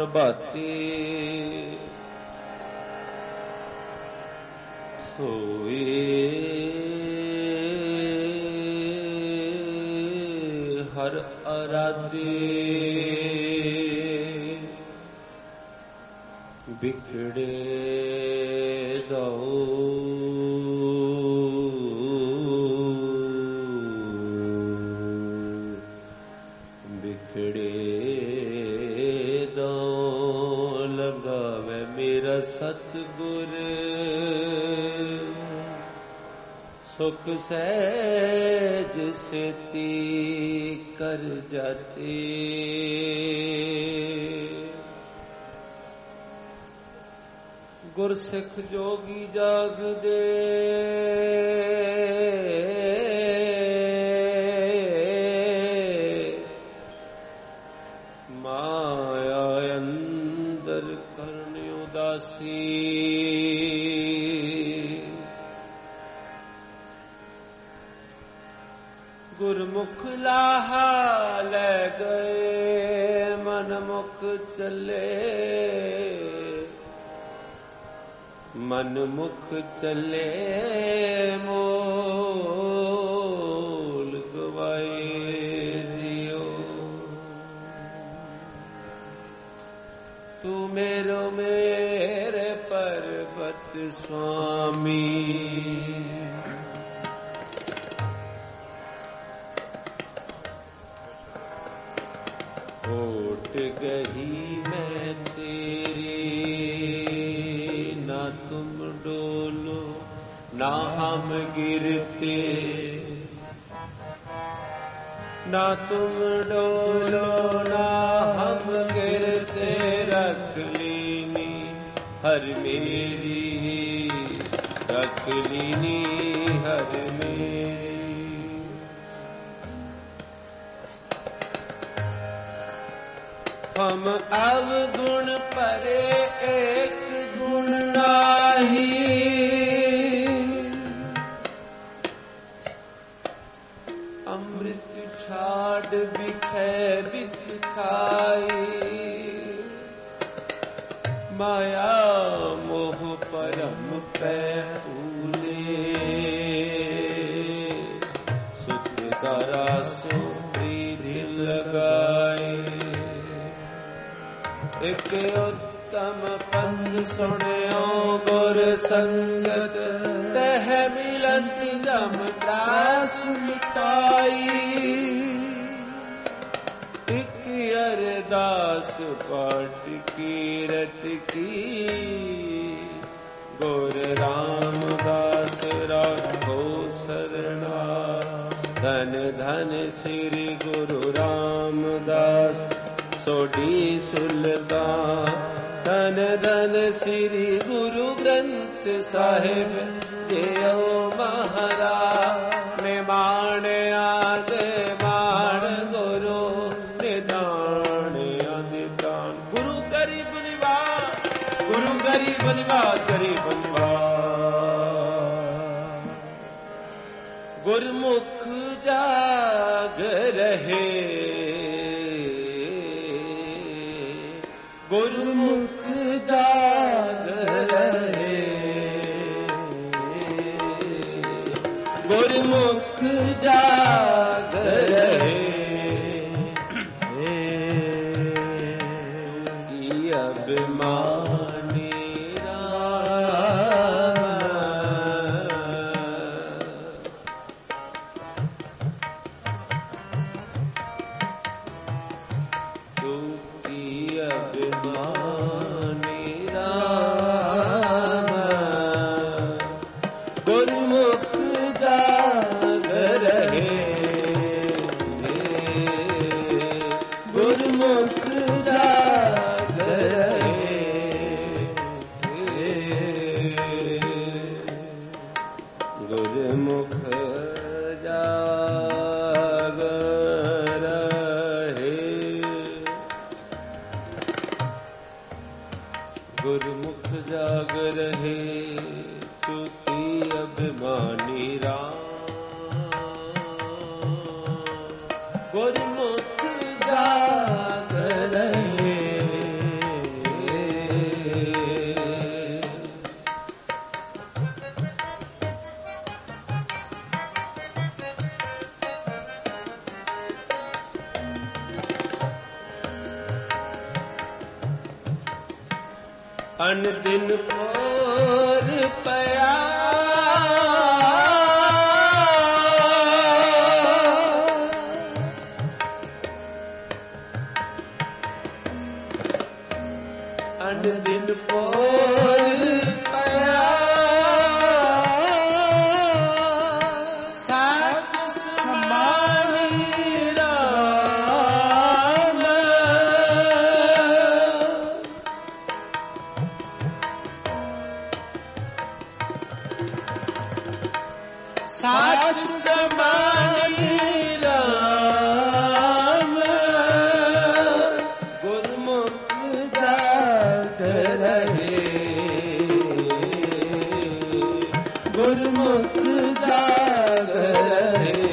प्रभाते सोए हर आराधे बिखड़े दाओ बिखड़े दाओ लगावे मेरा सतगुर सुख सहज सेती कर जाते गुरसिख जोगी जाग दे माया अंदर करने उदासी गुरमुख लाहा ले गए मनमुख चले मनमुख चले मोल गवाए दियो तू मेरो मेरे पर्वत स्वामी ओट गही मैं तेरी ना तुम डोलो ना हम गिरते ना तुम डोलो ना हम गिरते रख लीनी हर मेरी रख लीनी हर मेरी हम अवगुण परे एक गुण नाही अमृत छाड़ बिखे बिख खाई माया मोह परम पै फूले सुख दारा सो प्रीति लगाए एक उत्तम पंथ सुनियो गुर संगत तह मिलत जम दास मिटाई एक अरदास पाठ कीरत की गुर रामदास राखो सरना धन धन श्री गुरु रामदास सोडी सुल्तान धन धन श्री गुरु ग्रंथ साहिब जयो महाराज निमान आदे मान गुरु निदान अनिदान गुरु गरीब निवास गुरु गरीब निवास गरीब निवास गुरमुख जाग रहे गुरमुख जाग रहे गुरमुख जाग रहे की अभिमानी गुरमुख जाग रहे चूकी अभिमानी राम गुरमुख जाग रहे ਅਨ ਦਿਨ ਭੋਰ ਪਿਆ ਅਨ ਦਿਨ ਭੋਰ ਪਿਆ ਸਾਚ ਸਮਾਨੀ ਰਾਮ ਸਾਚ ਸਮਾਨੀ ਰਾਮ ਗੁਰਮੁਖ ਜਾਗ ਰਹੇ ਗੁਰਮੁਖ ਜਾਗ ਰਹੇ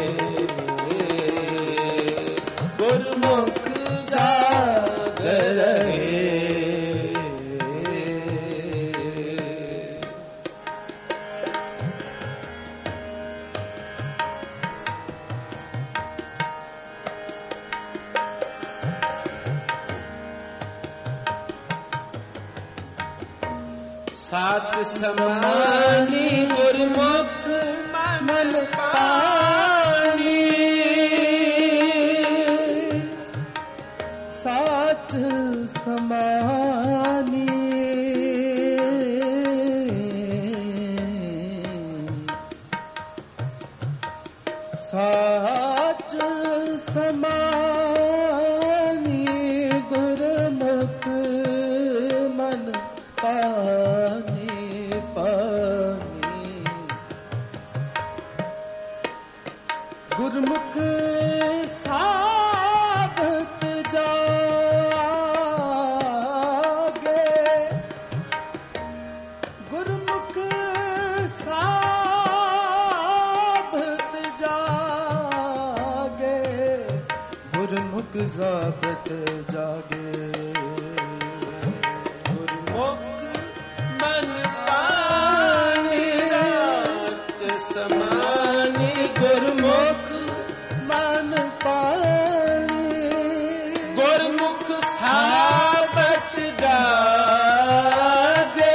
ਗੁਰਮੁਖ ਜਾਗ ਰਹੇ ਸਾਤ ਸਮਾਨੀ ਗੁਰਮੁਖ ਮਨ ਪਾਣੀ ਸਾਥ ਸਮਾਨੀ ਸਾਚ ਸਮਾਨੀ ਗੁਰਮੁਖ ਮਨ ਪਾਣੀ ਪਾਣੀ ਗੁਰਮੁਖ ਸਾਬਤ ਜਾਗੇ ਗੁਰਮੁਖ ਸਾਬਤ ਜਾਗੇ ਗੁਰਮੁਖ ਸਾਬਤ ਜਾਗੇ ਮਨ ਪਾਣੀ ਰਾਤ ਸਮਾਨੀ ਗੁਰਮੁਖ ਮਨ ਪਾਣੀ ਗੁਰਮੁਖ ਸਾਬਤ ਜਾਗੇ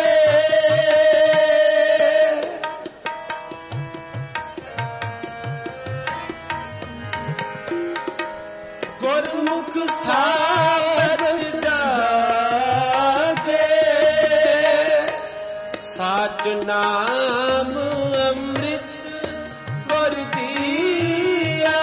ਗੁਰਮੁਖ ਸਾਬਤ ਜਾਗੇ ਸਾਚ ਨਾਮ ਅੰਮ੍ਰਿਤ ਗੁਰ ਦੀਆ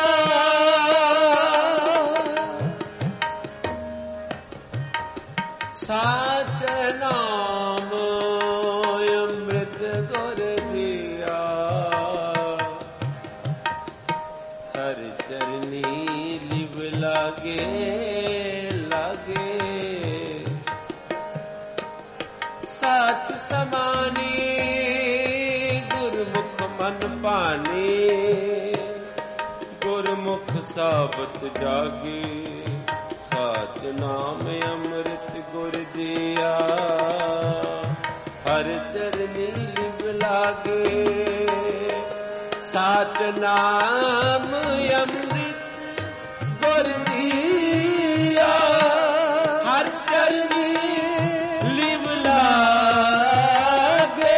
ਸਾਚ ਨਾਮ ਅੰਮ੍ਰਿਤ ਗੁਰ ਦੀਆ ਹਰ ਚਰਨੀ ਲਿਵ ਲਾਗੇ ਲਾਗੇ ਸਾਚ ਸਮਾਨੀ ਗੁਰਮੁਖ ਮਨ ਭਾਨੀ ਗੁਰਮੁਖ ਸਾਬਤ ਜਾਗੇ ਸਾਚ ਨਾਮ ਅੰਮ੍ਰਿਤ ਗੁਰ ਦੀਆ ਹਰ ਚਰਨੀ ਲਿਵ ਲਾਗੇ ਸਾਚ ਨਾਮ ਅੰਮ੍ਰਿਤ ਗੁਰ ਦੀਆ ਹਰ ਚਰਨੀ ਲਿਵ ਲਾਗੇ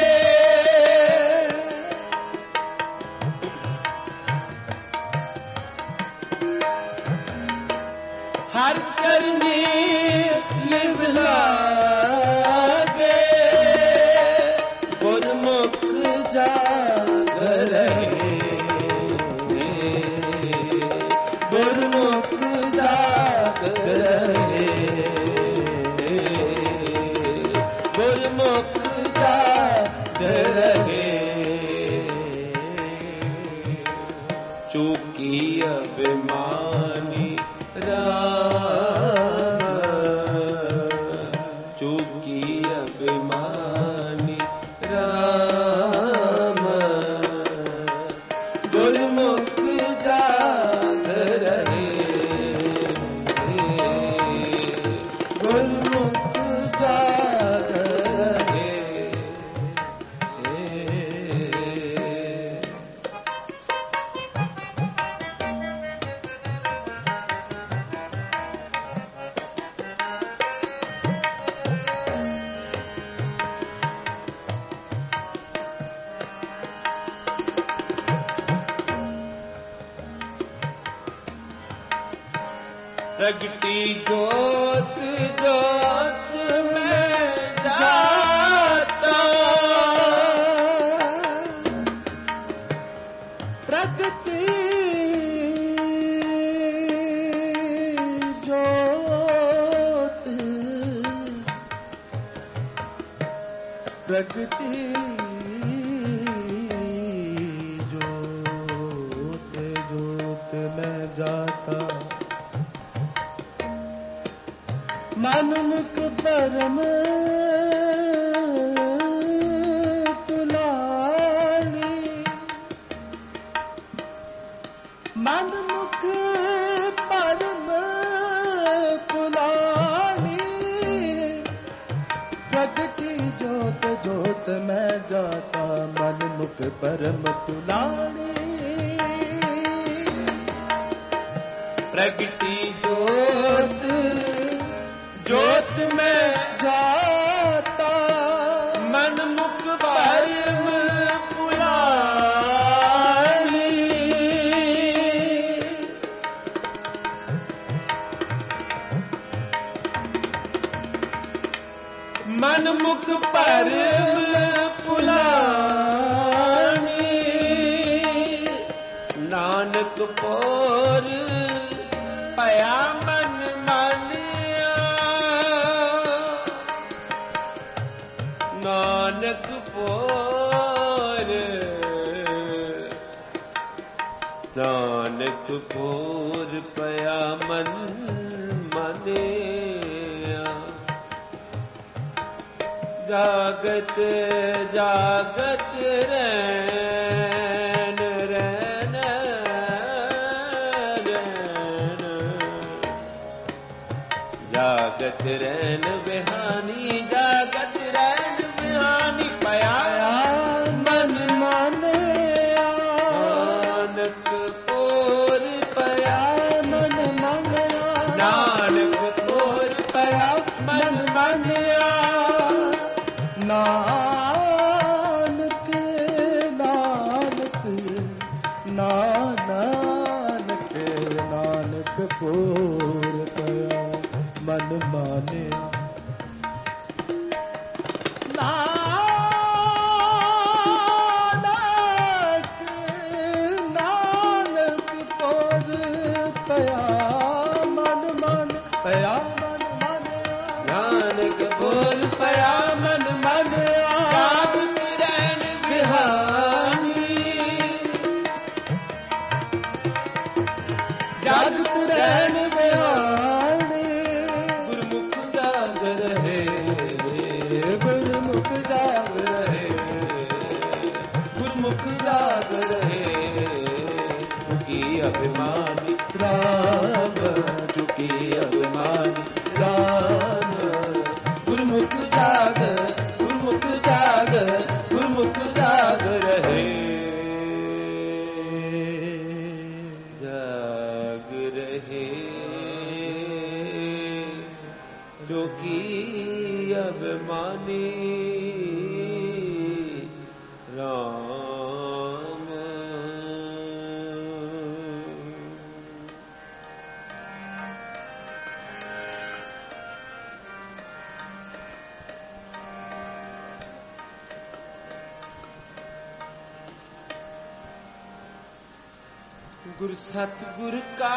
ਹਰ ਚਰਨੀ ਲਿਵ ਲਾਗੇ ਗੁਰਮੁਖ ਜਾਗ ਰਹੇ ਗੁਰਮੁਖ ਜਾਗ ਰਹੇ ਗੁਰਮੁਖ ਜਾਗ ਰਹੇ ਚੂਕੀ ਅਭਿਮਾਨੀ ਰਾਮ ਚੂਕੀ ਅਭਿਮਾਨੀ ਰਾਮ ਗੁਰਮੁਖ ਜਾਗ ਰਹੇ ਗੁਰਮੁਖ ਜਾਗ ਰਹੇ प्रगटी जोत जोत में जाता, प्रगटी जोत, प्रगटी जोत जोत में जाता, मन मुख परम तुलानी, मन मुख परम तुलानी, प्रगटी जोत जोत में जाता, मन मुख परम तुलानी, प्रगटी जोत जोत में जाता, मन मुख परम पुलानी, मन मुख परम पुलानी, नानक पोर पया मन मानिया, नानक पोर, नानक पोर पया मन मानिया, जागत जागत रैन रैन रैन, जागत रैन बिहानी, जागत रैन बिहानी, पया मन मानिया, नानक पोर पया मन मानिया, नानक पोर पया मन मानिया, नानक नानक नानक नानक पोर पया मन मानिया, नानक नानक पोर पया मन मन पया मन मानिया, नानक पोर पया मन मानिया, जागत रैन बिहानी, जागत रैन बिहानी, गुरमुख जाग रहे, गुरमुख जाग रहे, गुरमुख जाग रहे, चुकी अभिमानी राम, चुकी अभिमानी राम, गुरमुख जाग, गुरमुख जाग, गुरमुख जाग रहे, जाग रहे, जो की अभिमानी राम। गुर सतगुर का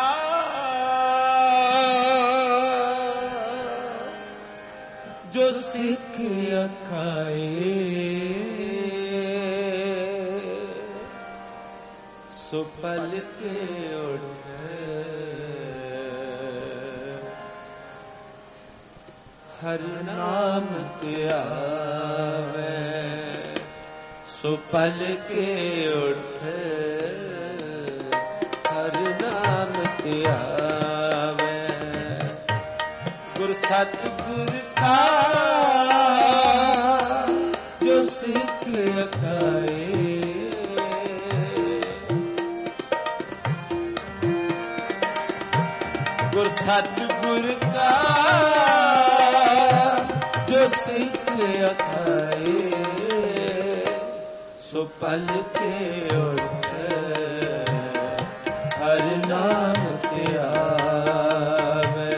जो सिख अखाए, सो पल के उठे, हर नाम के आवे, सो पल के उठे, हर नाम के आवे, गुर सतगुर का जो सिख अखाए, गुर सतगुर का जो सिख अखाए, सो पल के उठे, हर नाम के आवे,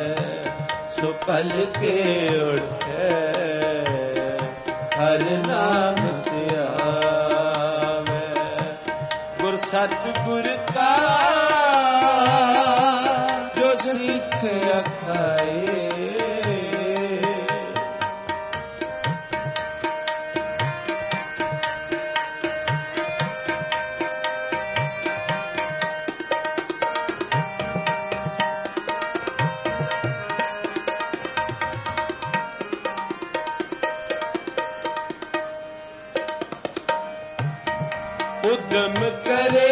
पल के उठे हर नाम ते आवे। गुर सतगुर का जो सीख अखाए। उद्यम करे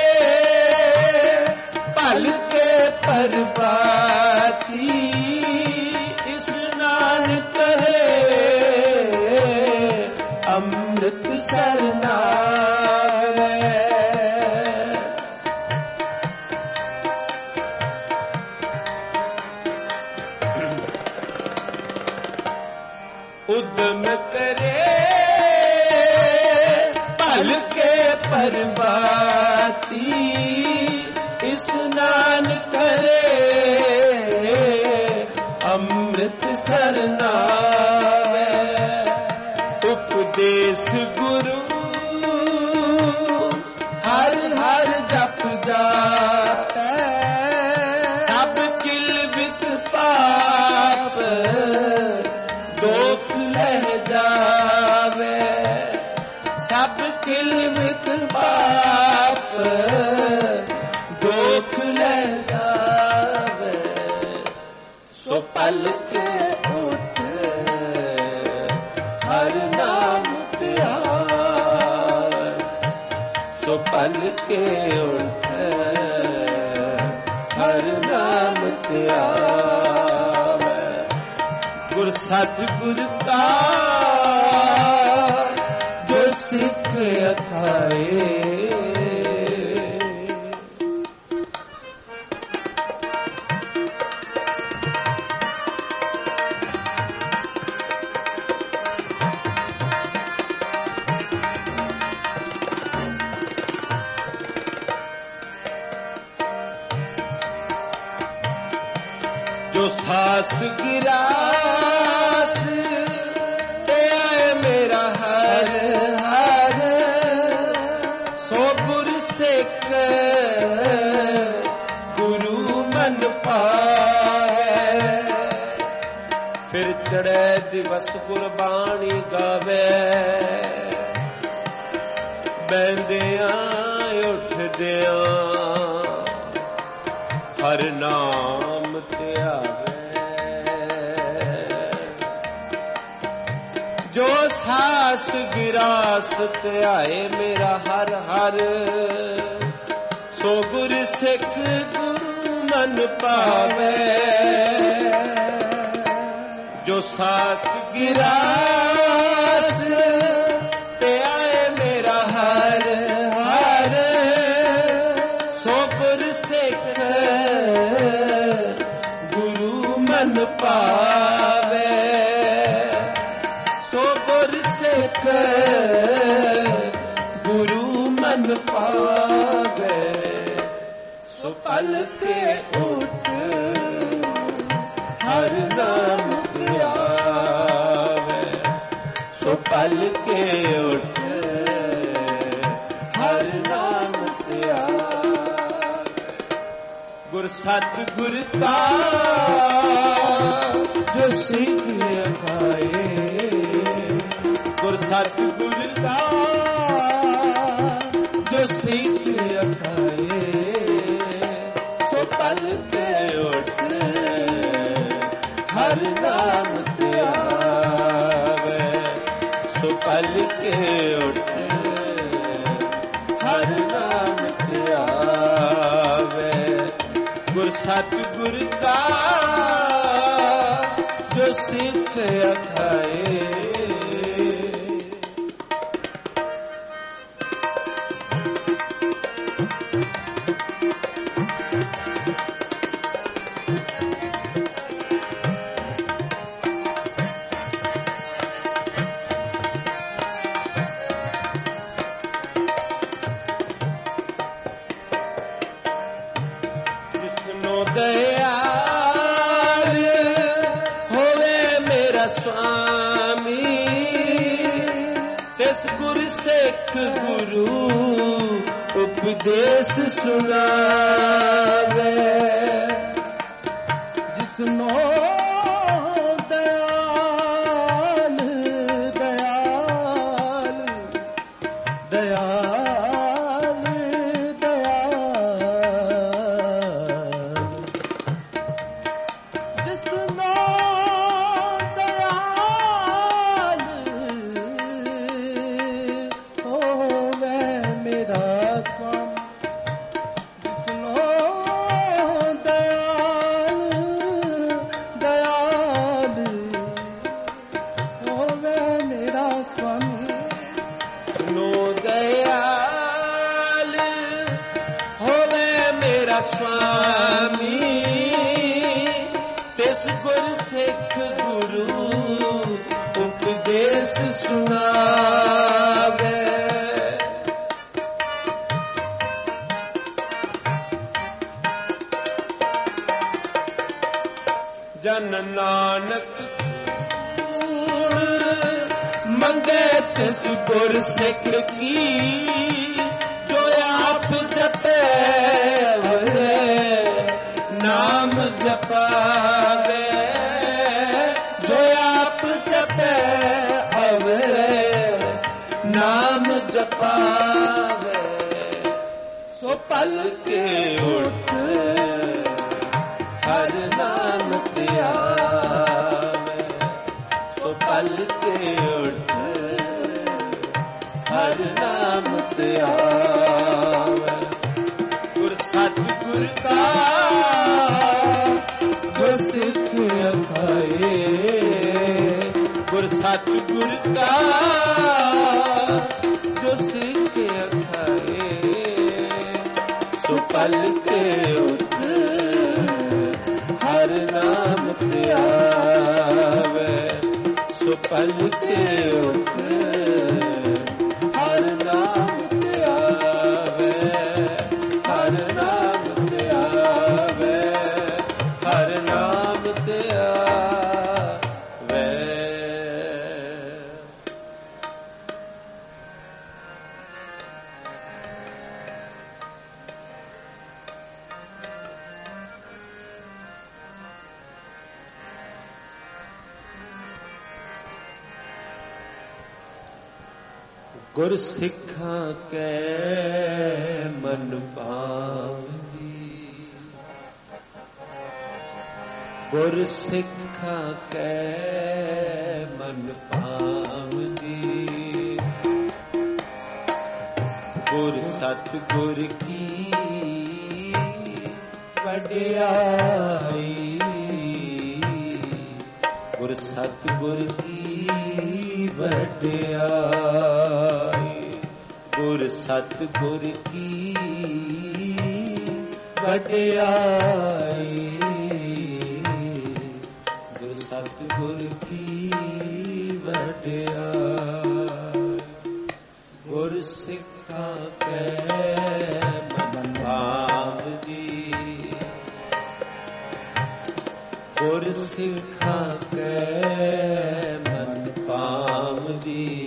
पल के परबाती, स्नान करे अमृत सरनावे। उद्यम करे पल के परबाती, स्नान करे अमृत सरनावे। उपदेश गुरु हर हर जप जाता, सब किल वित पाप दोख लह जावे। सब किल वित पाप दोख लह जावे। सो पल के उठ हर नाम ते आवे। सो पल के उठ हर नाम ते आवे। गुर सतगुर का जो सिख अखाए। जो सास गिरास ते आए मेरा हर हर, सो गुर सिख गुरु मन पाए। फिर चढ़े दिवस गुरबाणी गावे, बहंदियां उठदियां हर नाम ते आवे। जो सास गिरास ते आए मेरा हर हर, सो गुर सिख गुरु मन पावे। जो सास गिरास ते आए मेरा हर हर, सो गुर सिख गुरु मन पावे। सो गुर सिख गुरु मन पावे। सो पल के उठ हर नाम ते आवे। सो पल के उठ हर नाम ते आवे। गुर सतगुर का जो सिख अखाए। गुर सतगुर का जो सिख अखाए। सो पल के उठ हर नाम ते आवे। सो पल के उठ हर नाम ते आवे। गुर सतगुर का जो सिख अखाए। दयाल ਤਿਸ ਗੁਰ ਸਿੱਖ ਗੁਰੂ ਉਪਦੇਸ਼ ਸੁਣਾਵੇ। ਜਿਸਨੋ ਜਨ ਨਾਨਕ ਕੂੜ ਮੰਗੇ ਤਿਸ ਗੁਰ ਸਿੱਖ ਕੀ, ਜੋ ਆਪ ਜਪੇ ਹੋਏ ਨਾਮ ਜਪਾਵੇ। ਜੋ ਆਪ ਜਪੇ ਹੋਏ ਨਾਮ ਜਪਾਵੇ। ਸੋ ਪਲ ਕੇ ਉੱਠ ਹਰ ਨਾਮ ਧਿਆਵੇ। ਸੋ ਪਲ ਕੇ ਉੱਠ ਹਰ ਨਾਮ ਧਿਆਵੇ। ਗੁਰ ਸਤਿਗੁਰ ਕਾ ਗੁਰ ਸਿੱਖ ਅਖਾਏ। ਗੁਰ ਸਤਿਗੁਰ ਕਾ ਜੋ ਸਿੱਖ ਅਖਾਏ। ਸੋ ਪਲ ਕੇ ਉੱਠ ਹਰ ਨਾਮ ਧਿਆਵੇ। ਸੋ ਪਲ ਕੇ ਉੱਠ ਹਰ ਨਾਮ ਧਿਆਵੇ। ਹਰ ਨਾਮ ਧਿਆਵੇ। ਹਰ ਨਾਮ ਧਿਆਵੇ। ਗੁਰ ਸਿੱਖਾਂ ਕੈ ਮਨ ਭਾਵੀ। ਗੁਰ ਸਿੱਖਾਂ ਕੈ ਮਨ ਭਾਵੀ। ਗੁਰ ਸਤਿਗੁਰ ਕੀ ਵਡਿਆਈ। ਗੁਰ ਸਤਿਗੁਰ ਕੀ ਵਡਿਆਈ। ਗੁਰ ਸਤਿਗੁਰ ਕੀ ਵਡਿਆਈ। ਗੁਰ ਸਤਿਗੁਰ ਕੀ ਵਡਿਆਈ। ਗੁਰ ਸਿੱਖਾਂ ਕੈ ਮਨ ਭਾਵੀ। ਗੁਰ ਸਿੱਖਾਂ ਕੈ ਮਨ ਭਾਵੀ।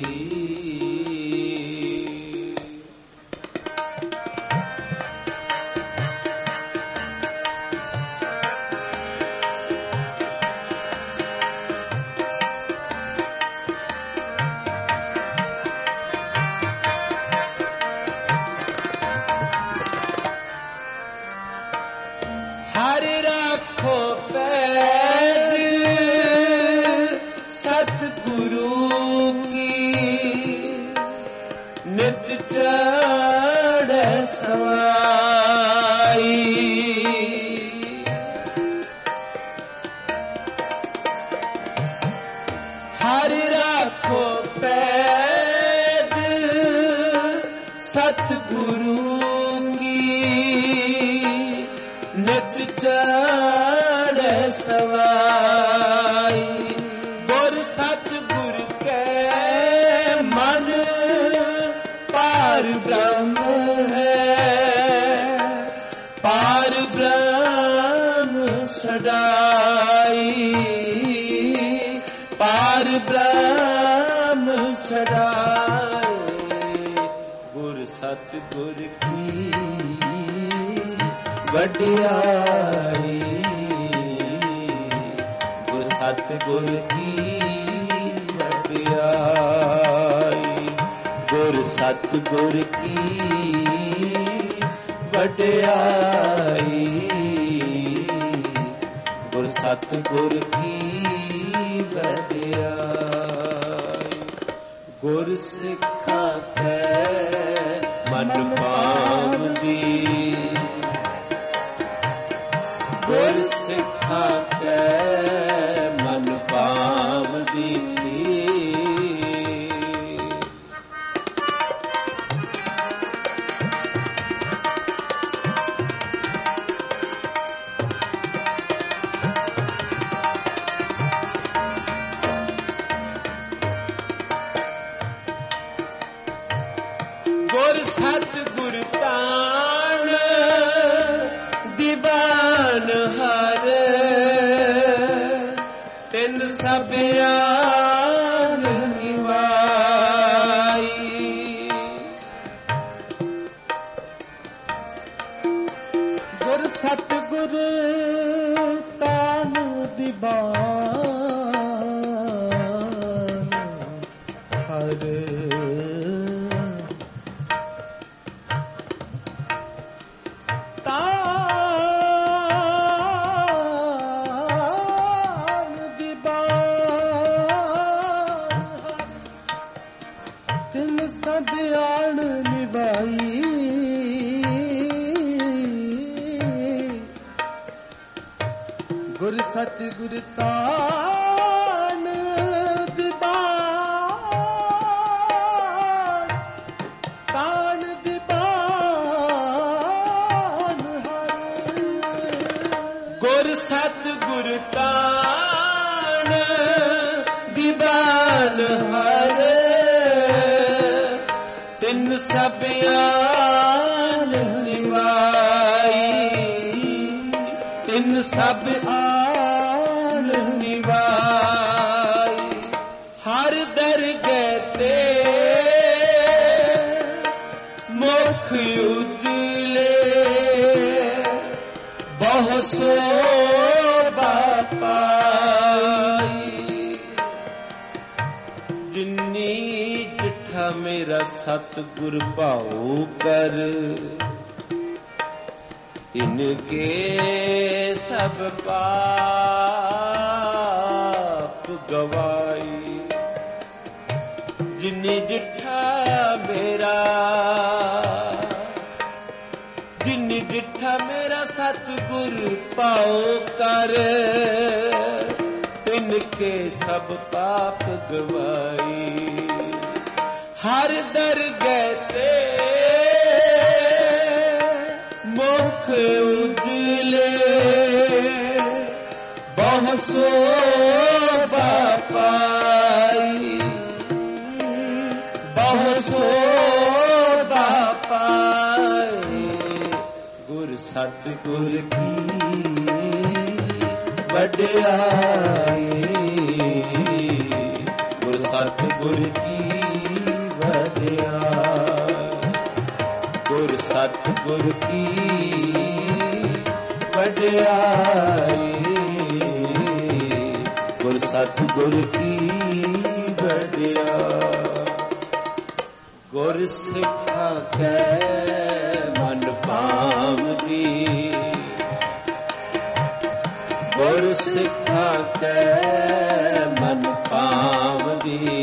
ਹਰਿ ਰਾਖੋ ਪੈਜ ਸਤਿਗੁਰੂ ਕੀ। ਨਿਤ ਚੜ੍ਹੈ ਸਵਾਈ। ਹਰਿ ਰਾਖੋ ਪੈਜ ਸਤਿਗੁਰੂ ਕੀ। ਨਿਤ ਚੜ੍ਹੈ ਸਵਾਈ। ਗੁਰ ਸਤਿਗੁਰ ਕੈ ਮਨ ਪਾਰ ਬ੍ਰਹਮ ਹੈ। ਪਾਰ ਬ੍ਰਹਮ ਸਦਾਈ। ਪਾਰ ਬ੍ਰਹਮ ਸਦਾਈ। ਸਤਿਗੁਰ ਕੀ ਵਡਿਆਈ, ਗੁਰ ਸਤਿਗੁਰ ਕੀ ਵਡਿਆਈ, ਗੁਰ ਸਤਿਗੁਰ ਕੀ ਵਡਿਆਈ, ਗੁਰ ਸਤਿਗੁਰ ਕੀ ਵਡਿਆਈ। ਗੁਰ ਸਿੱਖਾਂ ਕੈ ਮਨ ਪਾਵਦੀ, ਗੁਰ ਸਿੱਖਾਂ ਕੈ ਮਨ ਪਾਵਦੀ। ਗੁਰ ਸਤਿਗੁਰ ਤਾਣ ਦੀਵਾਨ ਹਰ, ਤਿਨ ਸਭ ਆਨ ਨਿਵਾਈ। ਗੁਰ ਸਤਿਗੁਰ ਤਾਣ ਦੀਵਾਨ ਹਰ, ਤਿਨ ਸਭ ਆਣ ਨਿਭਾਈ। ਗੁਰ ਸਤਿਗੁਰ ਤਾਣ ਦੀਵਾਨ, ਤਾਣ ਦੀਵਾਨ ਹਰ। ਗੁਰ ਸਤਿਗੁਰ ਤਾਣ ਦੀਵਾਨ ਹਰ, ਤਿਨ ਸਭ ਆਨ ਨਿਵਾਈ, ਤਿਨ ਸਭ ਆਨ ਨਿਵਾਈ। ਹਰ ਦਰਗਹਿ ਤੇ ਮੁਖ ਉਜਲੇ, ਬਹੁ ਸੋਭਾ ਪਾਈ। ਜਿਨੀ ਜਿਠਾ ਮੇਰਾ ਸਤਿਗੁਰ ਭਾਉ ਕਰ, ਤਿਨਕੇ ਸਭ ਪਾਪ ਗਵਾਈ। ਜਿਨੀ ਜਿਠਾ ਮੇਰਾ, ਜਿਨੀ ਜਿਠਾ ਮੇਰਾ ਸਤਿਗੁਰ ਭਾਉ ਕਰ, ਤਿਨਕੇ ਸਭ ਪਾਪ ਗਵਾਈ। ਹਰ ਦਰਗਹਿ ਤੇ ਮੁਖ ਉਜਲੇ, ਬਹੁ ਸੋਭਾ ਪਾਈ, ਬਹੁ ਸੋਭਾ ਪਾਈ। ਗੁਰ ਸਤਿਗੁਰ ਕੀ ਵਡਿਆਈ, ਗੁਰ ਸਤਿਗੁਰ ਕੀ ਵਡਿਆਈ, ਗੁਰ ਸਤਿਗੁਰ ਕੀ ਵਡਿਆਈ, ਗੁਰ ਸਤਿਗੁਰ ਕੀ ਵਡਿਆਈ। ਗੁਰ ਸਿੱਖਾਂ ਕੈ ਮਨ ਪਾਵਦੀ, ਗੁਰ ਸਿੱਖਾਂ ਕੈ ਮਨ ਪਾਵਦੀ।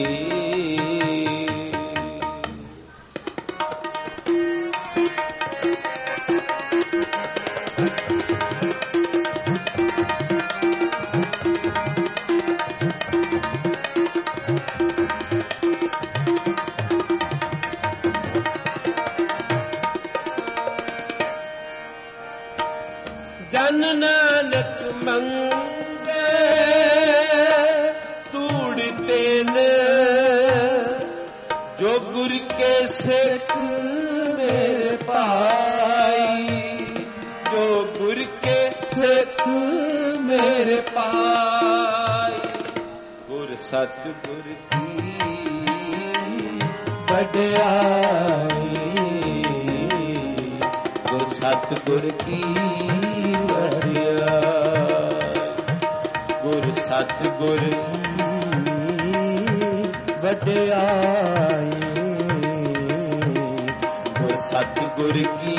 ਜਨ ਨਾਨਕ ਮੰਗੇ ਤੂੜ ਤੇਨ, ਜੋ ਗੁਰ ਕੇ ਸਿੱਖ ਮੇਰੇ ਪਾਈ, ਜੋ ਗੁਰ ਕੇ ਸਿੱਖ ਮੇਰੇ ਪਾਈ। ਗੁਰ ਸਤਿਗੁਰ ਕੀ ਵਡਿਆਈ, ਸਤਿਗੁਰ ਕੀ ਵਡਿਆਈ, ਗੁਰ ਸਤਿਗੁਰ ਵਡਿਆਈ, ਗੁਰ ਸਤਿਗੁਰ ਕੀ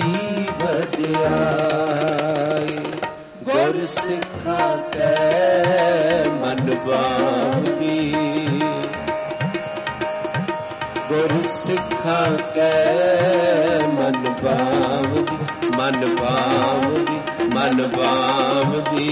ਵਡਿਆਈ। ਗੁਰ ਸਿੱਖਾਂ ਕੈ ਮਨ ਭਾਉਂਦੀ, ਗੁਰ ਸਿੱਖਾਂ ਕੈ ਮਨ ਭਾਉਂਦੀ, ਮਨ ਭਾਉਂਦੀ, ਮਨ ਭਾਉਂਦੀ।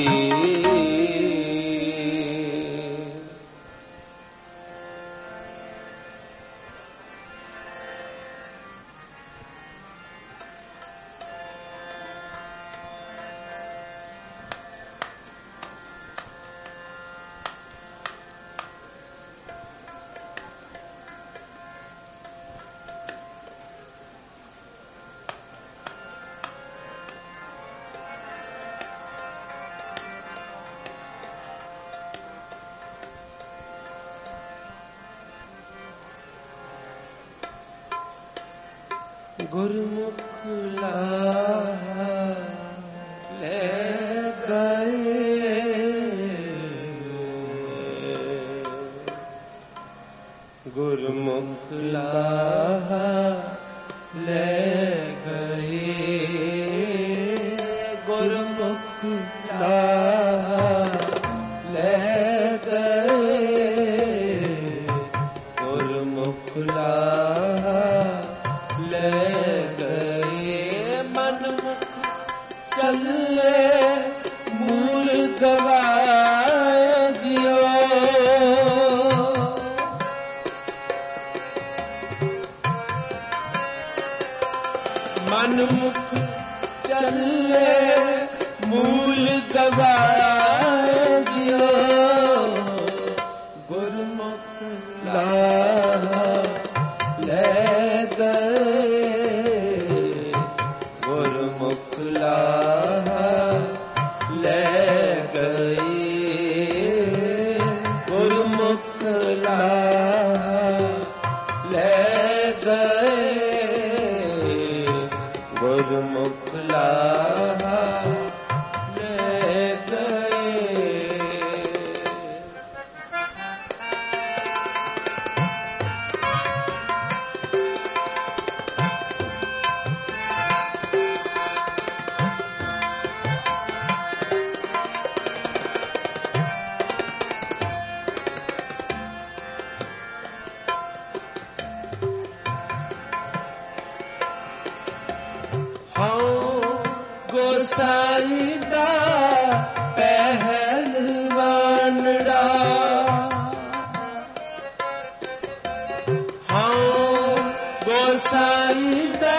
ਗੁਰਮੁਖ ਲਾਹਾ ਲੈ ਗਏ, ਗੁਰਮੁਖ ਲਾਹਾ ਲੈ ਗਏ, ਗੁਰਮੁਖ ਲਾਹਾ ਲੈ ਗਏ, ਗੁਰਮੁਖ ਲਾਹਾ ਲੈ ਗਏ। ਮਨਮੁਖ ਚੱਲੇ ਮੂਲ ਗਵਾਏ ਜਿਉ, ਮਨਮੁਖ ਚੱਲੇ ਮੂਲ ਗਵਾਏ ਜਿਉ, ਗੁਰਮੁਖ ਲਾਹਾ ਲੈ ਗਏ, ਗੁਰਮੁਖ ਲਾਹਾ ਲੈ ਗਏ, ਗੁਰਮੁਖ ਲਾਹਾ ਲੈ ਗਏ, ਗੁਰਮੁਖ ਲਾਹਾ ਲੈ ਗਏ। गोसाई दा पहलवानड़ा, हाँ गोसाई दा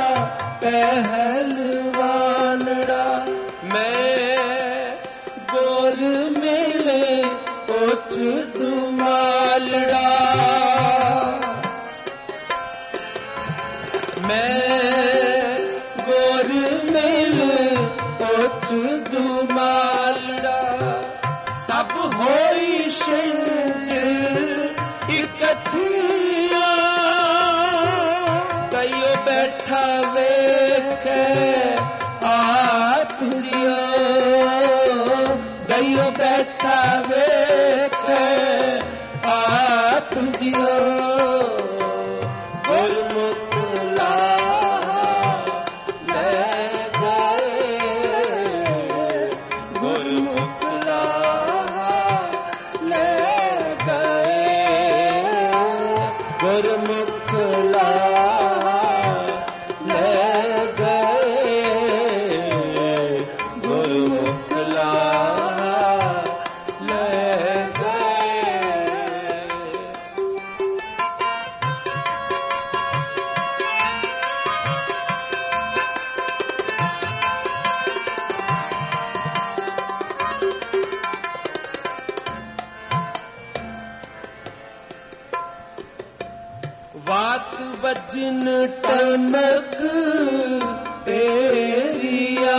पहलवानड़ा, मैं गोर मेले उठ दुमालड़ा, मैं गोर मेले उठ दुमालड़ा, सब होई शिंद इकट्ठिया, कईयो बैठा वेखे आप जियो, कईयो बैठा वेखे आप जियो, गुरमुख लाहा ले गए, गुरमुख लाहा ले गए, गुरमुख लाहा ले गए, गुरमुख लाहा ले गए। वात बजन टमक तेरिया,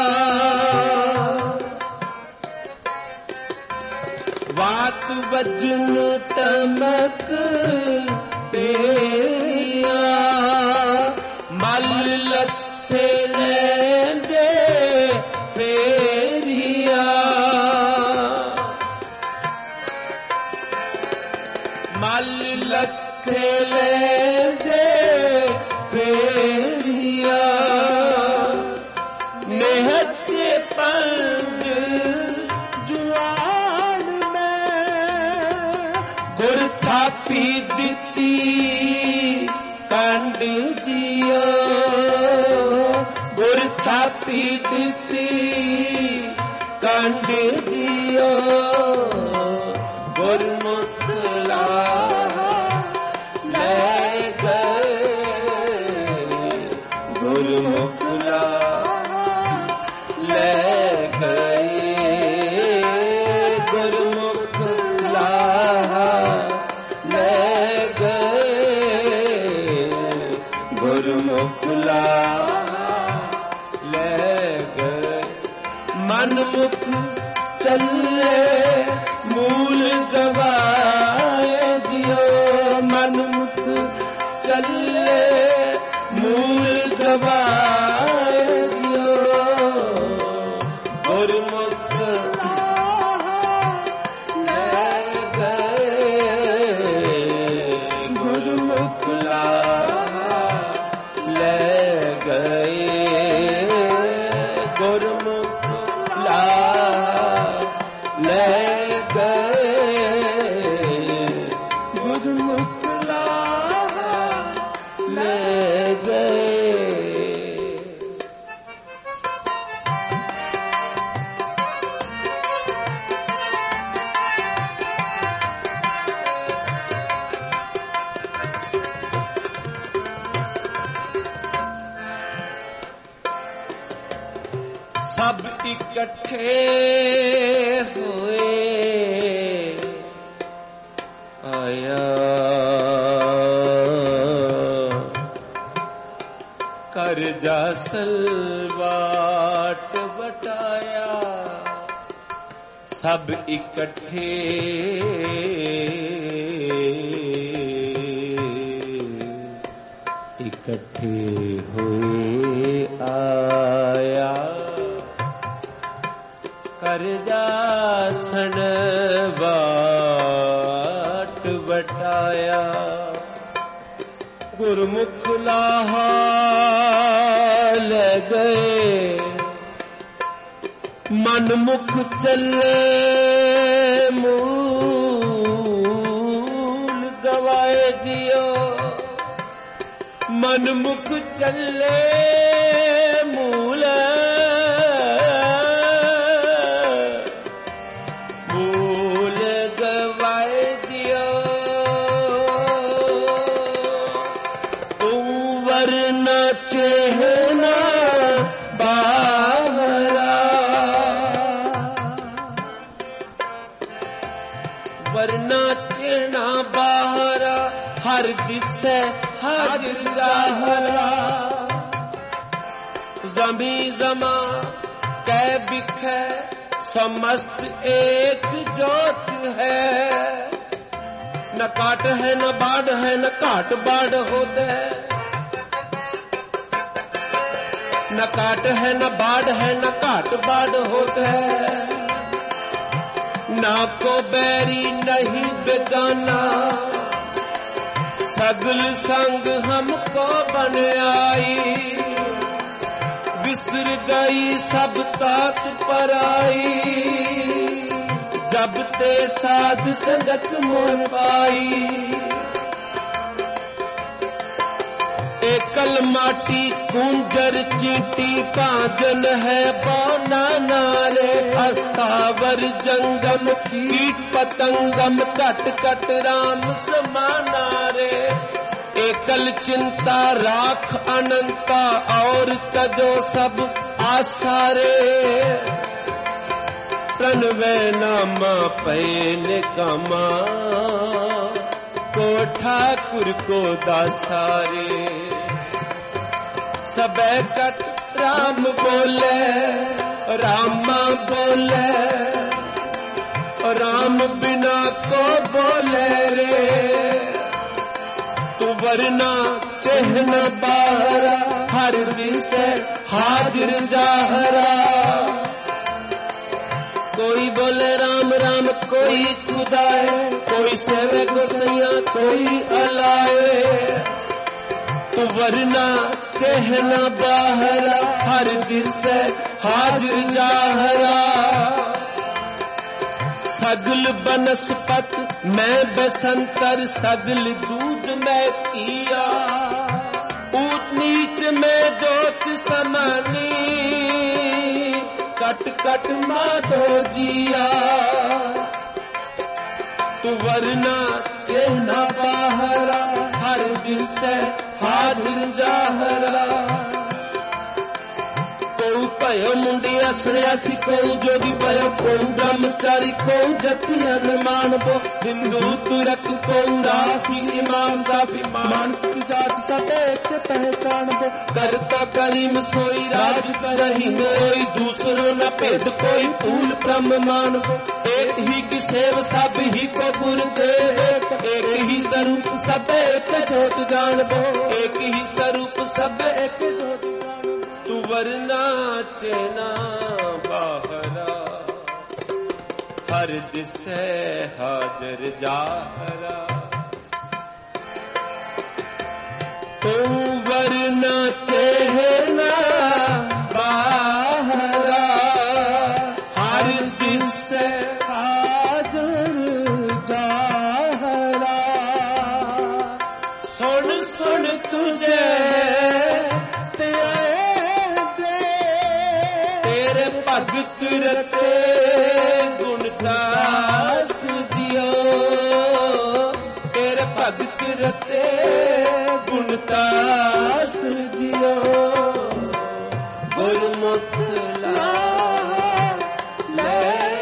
वात बजन टमक तेरिया, मल लथे लेंदे फेरिया नेहत पंग जुआन में गुर थापी दिती कंड जियो गुर थापी दिती कंड जियो गुरमुख ले गए गुरमुख ले गए गुरमुख ले गए गुरमुख ले गए मनमुख चले मूल गवाए जियो मनमुख चले मूल गवाए जियो गुरमुख ले गए गुरमुख ले गए गुरमुख ले गए गुरमुख ले गए। सब इकट्ठे हुए आया करजा सलवाट बटाया सब इकट्ठे हुए आया करजा सनवाट बटाया गुरमुख लाहा ले गए मनमुख चले मूल गवाए जियो मनमुख चले मूल गवाए जियो वरना चेहना बाहरा वरना चेहना बाहरा हर दिसे हाजिर जाहरा जमी जमा कै बिखे समस्त एक जोत है न काट है न बाढ़ है न काट बाढ़ होते है न काट है न बाढ़ है न काट बाढ़ होते है ना को बैरी नहीं बेगाना सगल संग हमको बन आई बिसर गई सब तात पर आई जब ते साध संगत मोह पाई एकल माटी कुंजर चीटी पाजन है बौना नारे अस्तावर जंगम कीट पतंगम कट कट राम समाना रे एकल चिंता राख अनंता और तजो सब आसारे प्रणवे नामा पहले कमा को ठाकुर को दासारे सबे कट राम बोले रामा बोले राम बिना को बोले रे तू वरना चिन्ह बाहरा हर दिसे हाजिर जाहरा कोई बोले राम राम कोई खुदाए, कोई सेवे गोसैया कोई अलाए। तो वरना चहना बाहरा, हर दिसे हाजिर जाहरा। सगल बनस्पत मैं बसंतर, सगल दूध मैं किया। ऊंच नीच में जोत समानी, कट कट माधो जिया। तू वरना चहना बाहरा, हर दिसे हाजिर जाहरा। कोई भयो मुंडिया सन्यासी, कोई जोगी भयो, कोई ब्रह्मचारी, कोई जति अनुमान बो। हिंदू तुरक कोई राही, इमाम साफी, मानसिक जाति सब एक पहचान बो। करता करीम सोई राज करही, कोई दूसरों न भेद, कोई फूल ब्रह्म मान बो। एक ही की सेव सब ही को गुरु दे, एक ही स्वरूप सब एक जोत जान बो। एक ही स्वरूप सब एक जोत जान बो। तू वरना चेना बाहरा, हर दिसे हाजिर जाहरा। तू वरना चेना बाहरा, हर दिसे हाजिर जाहरा। सुन सुन तुझे भगत रते गुण दास दियो। तेरे भगत रते गुण दास दियो। गुरमुख ले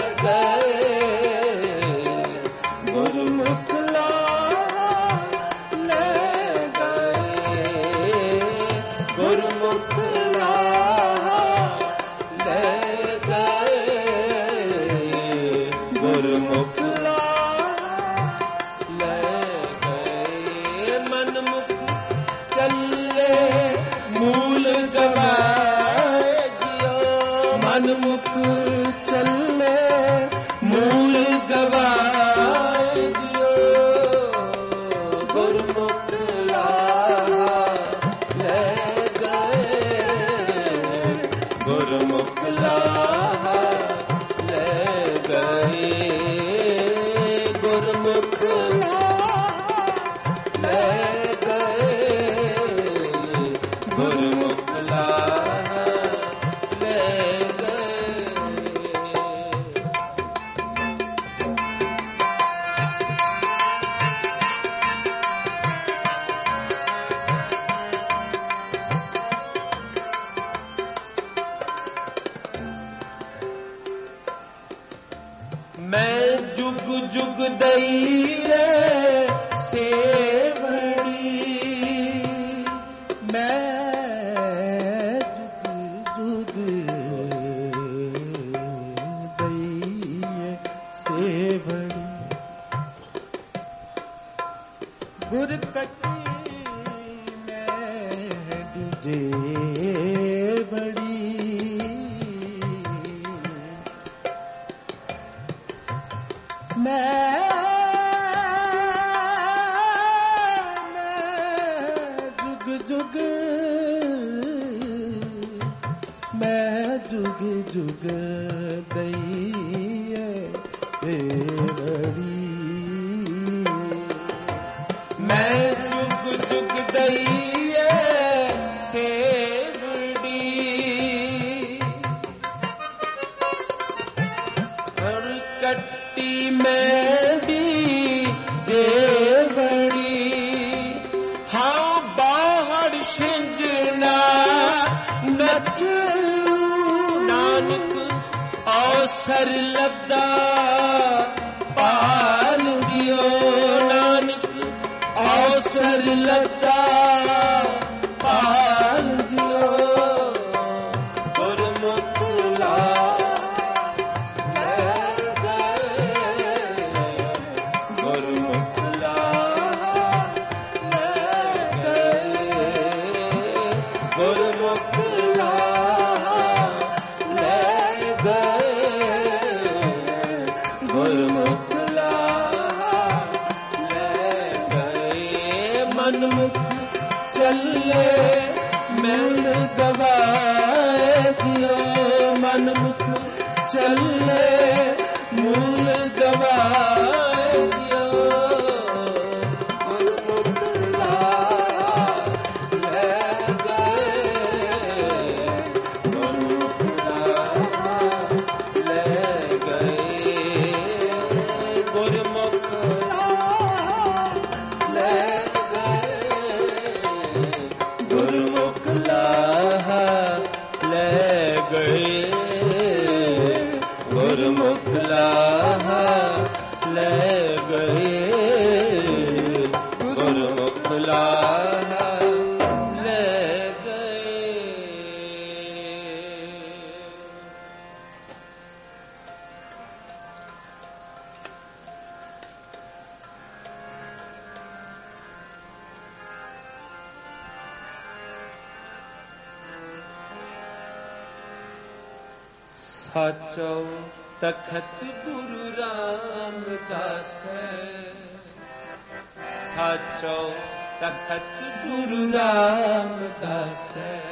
गए, गुरमुख ले गए, गुरमुख मुख चले मूल गवाए दियो। गुरमुख ले गए, गुरमुख ले गए, गुरमुख ले गए, गुरमुख मैं जुग जुग दई रे सेवड़ी। मैं जुग जुग दई सेवड़ी। गुर कटी मैं डिजे बड़ी। मैं जुग जुग, मैं जुग जुग दई बड़ी। मैं जुग जुग दई सेवड़ी। और कट्टी मेरी देवड़ी। हाँ बाहर सिंजना नच नानक अवसर लगा पाल दियो। नानक अवसर लगा पाल दियो। गुरमुख गुरमुख ले गए, मुख चले मूल गवाए दियो मन मुख चले मूल गवाए दियो साचो तखत गुरु रामदास साचो तखत गुरु रामदास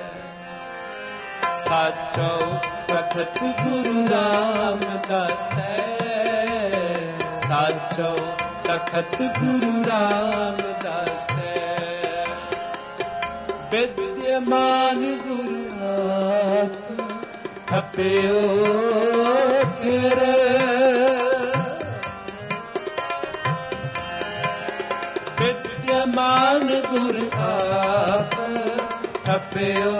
साचो तखत गुरु रामदास साचो तखत गुरु रामदास विद्यमान गुरु आप थपियो तेरे विद्यमान गुरु आप थपियो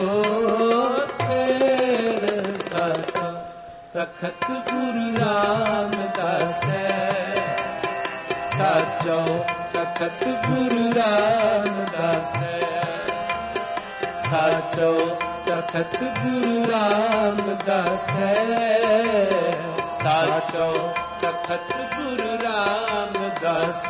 तेरे साचो तखत गुरु रामदास साचो तखत गुरु रामदास साचो तखत गुरु रामदास साचो तखत गुरु रामदास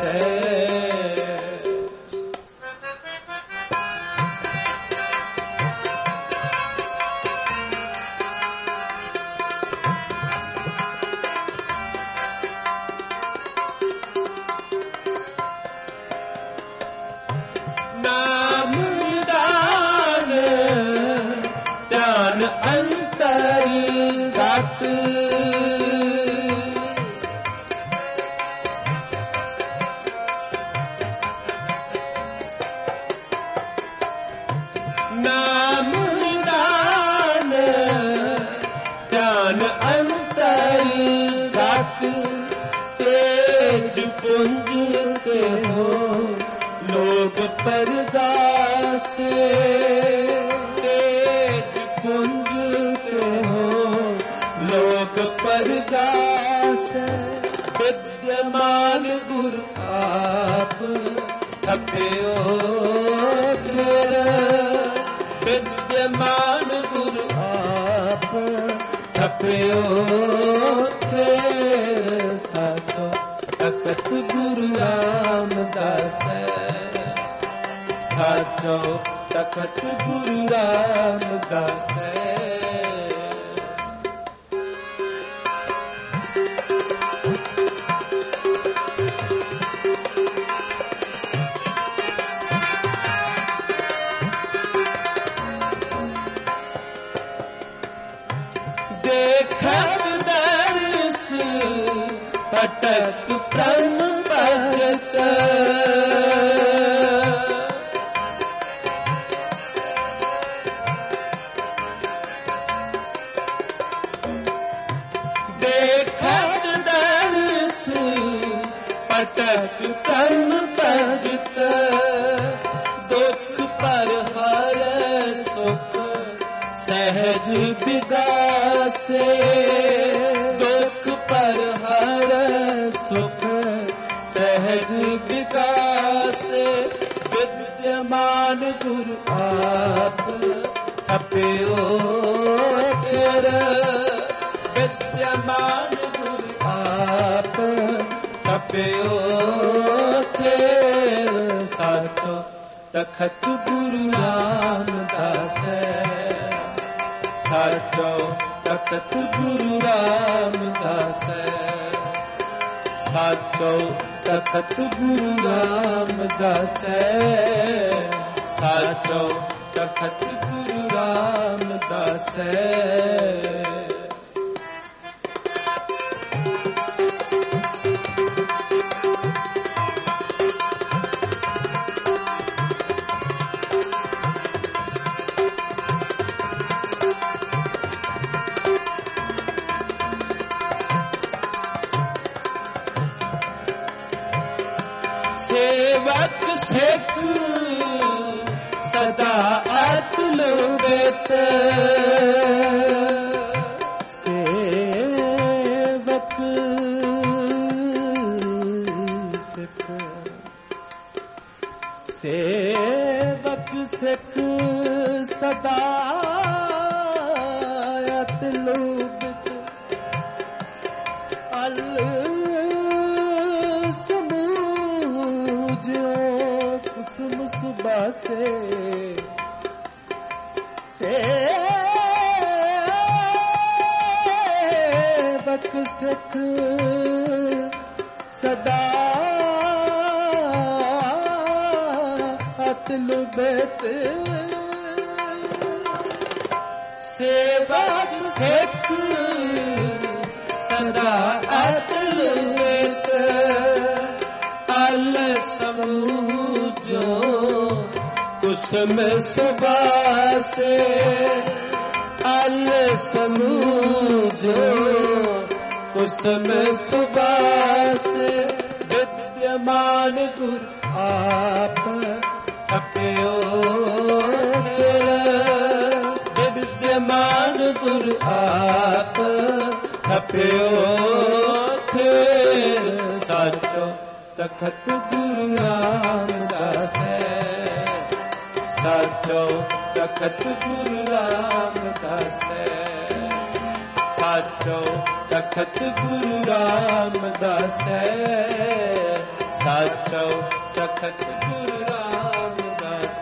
नाम दान ध्यान अंतरी घट तेज पुंज के हो लोग परदास तेज पुंज के हो लोग परदास विद्यमान गुरु आप थपियो विद्यमान गुरु आप थपियो तेरे साचो तखत गुरु रामदास साचो तखत गुरु रामदास देखत दर्श पटक प्रण बजत देखत दर्श पटक प्रण बजत दुख पर हर सुख सहज विदास दुख पर हर सुख सहज विकास विद्यमान गुरु आप थपियो तेरे विद्यमान गुरु आप थपियो तेरे साचो तखत गुरु रामदास साचो तखत गुरु रामदास साचो तखत गुरु रामदास साचो तखत गुरु रामदास सेवक सिख सदा अतुल बेत सेवक सिख सेवक सिख सदा अतुल बेत अल कुसुम सुबह सेवक सिख सदा अतुल बेत सेवक सिख सदा अतुल बेत अल समूजो कुसुम सुबास अल समूजो कुसुम सुबास विद्यमान गुर आप थप्यो विद्यमान गुर आप थप्यो साचो तखत गुरु रामदास साचो तखत गुरु रामदास साचो तखत गुरु रामदास साचो तखत गुरु रामदास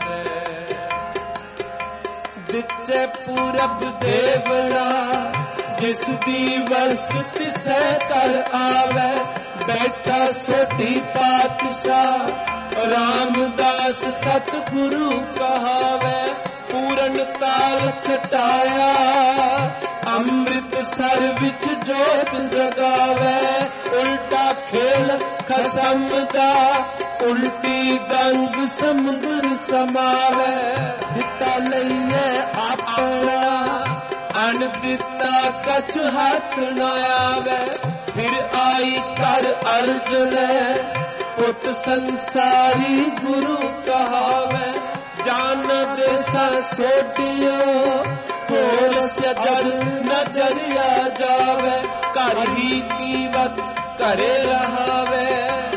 दिचे पूरब देवड़ा जिस दी वस्तु तिसै कर आवे बैठा सोती पातशाह रामदास सतगुरु कहावे पूरन काल खटाया अमृत सर विच जोत जगावे उल्टा खेल खसम दा उल्टी गंग समुद्र समावे दिता लईए अपना अन दिता कछ हाथ न आवे फिर आई कर अर्जुन पुत संसारी गुरु कहावे जान देसा सोटियो कोल से जग नजरिया जावे कर ही कीमत करे रहावे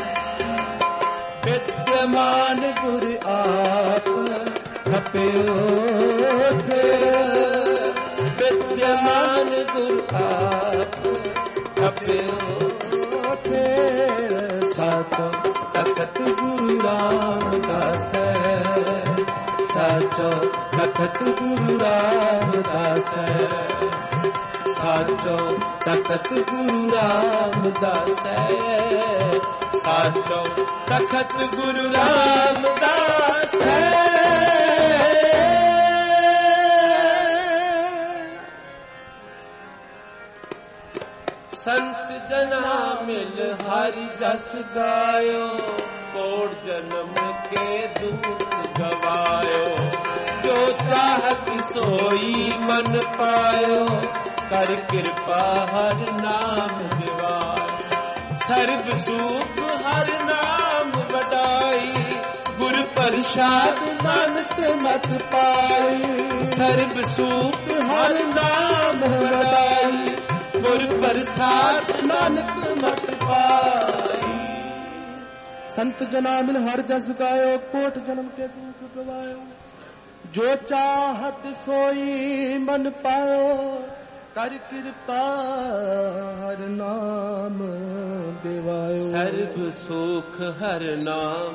विद्यमान गुर आप खप्यो विद्यमान गुर आप खप्यो साचो तखत गुरु रामदास साचो तखत गुरु रामदास साचो तखत गुरु रामदास साचो तखत गुरु रामदास संत जना मिल हरि जस गायो कोट जन्म के दुख गवायो जो चाहत सोई मन पायो कर कृपा हर नाम दिवाय सर्व सुख हर नाम बड़ाई गुर प्रसाद नानक मत पाई सर्व सुख हर नाम बड़ाई गुर प्रसाद नानक मत पाई संत जना मिल हर जस गायो कोट जन्म के दुख गवायो जो चाहत सोई मन पायो कर कृपा हर नाम देवायो सर्व सुख हर नाम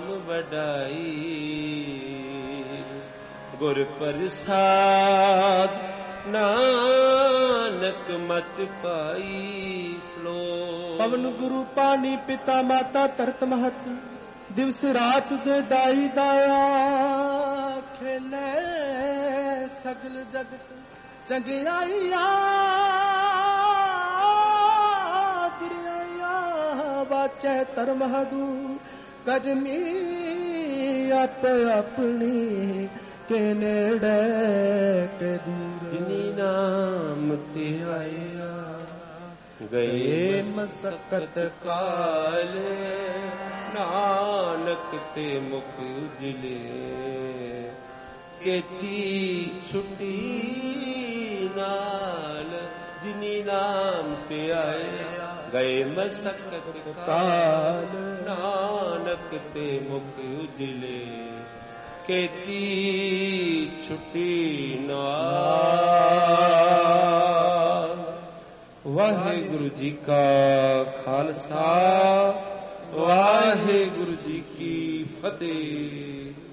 बढ़ाई गुर प्रसाद ਨਾਨਕ ਮਤ ਪਾਈ। ਸ਼ਲੋਕ। ਪਵਨ ਗੁਰੂ ਪਾਣੀ ਪਿਤਾ ਮਾਤਾ ਧਰਤ ਮਹਤ, ਦਿਵਸ ਰਾਤ ਦੇ ਦਾਈ ਦਾਇਆ, ਖੇਲੇ ਸਗਲ ਜਗਤ ਚੰਗਿਆਈਆਂ ਬੁਰਾਈਆਂ, ਵਾਚੈ ਧਰਮ ਹਦੂ ਕਰਮੀ ਆਪ ਆਪਣੀ, ਕੇ ਨੇੜੇ ਕੇ ਦੂਰ। ਜਿਨੀ ਨਾਮ ਤੇ ਆਇਆ ਗਏ ਮਸਕਤ ਕਾਲ, ਨਾਨਕ ਤੇ ਮੁਖ ਉਜਲੇ, ਕੀਤੀ ਛੁੱਟੀ ਨਾਲ। ਜਿਨੀ ਨਾਮ ਤੇ ਆਇਆ ਗਏ ਮਸਕਤ ਕਾਲ, ਨਾਨਕ ਤੇ ਮੁਖ ਉਜਲੇ, ਕੀਤੀ ਛੁੱਟੀ ਨਾਲ। ਵਾਹਿਗੁਰੂ ਜੀ ਕਾ ਖਾਲਸਾ, ਵਾਹਿਗੁਰੂ ਜੀ ਕੀ ਫਤਿਹ।